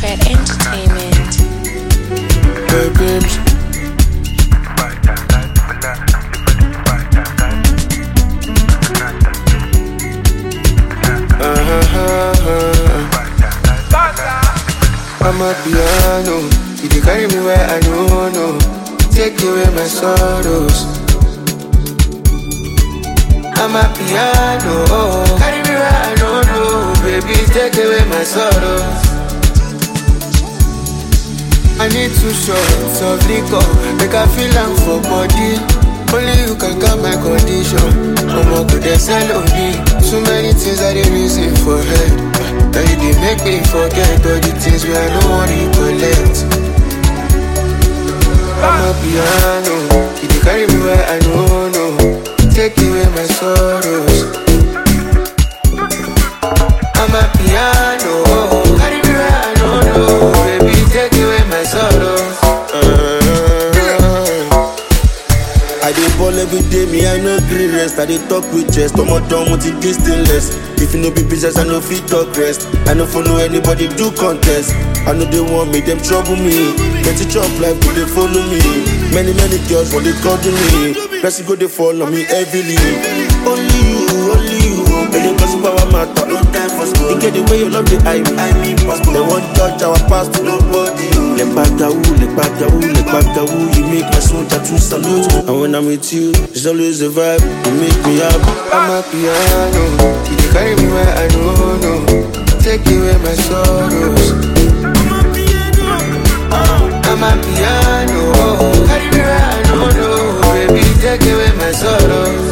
Fred Entertainment. Hey, babes. I'm a piano. You dey carry me where I don't know. Take away my sorrows. I'm a piano. Carry me where I don't know. Baby, take away my sorrows. I need 2 shots of liquor. Make I feel am for body. Only you can calm my condition. I'ma go there, sell on me. So many things I dey reason for head. Now you dey make me forget all the things where I don't want to collect. I'm a piano. You dey carry me where I don't know. Take away my sorrows. I'm a piano. Carry me where I don't know. Baby, take away my sorrows. I dey ball every day, me I no gree rest. I dey talk with chest, I'm done with the distance. If you no be business, I no fit talk rest. I no follow anybody do contest. I know they want me, them trouble me. Plenty chop life, go they follow me. Many girls want they cuddle me. Blessing go they follow me heavily. Only you. Any gossip about matter, no time for school. You get the way you love the I mean possible. They won't touch our past to nobody. Le bagdaou, you make my soul tattoo salute. And when I'm with you, it's always a vibe, you make me happy. I'm a piano, you dey carry me where I don't know. Take away my sorrows. I'm a piano, carry me where I don't know. Baby, take away my sorrows.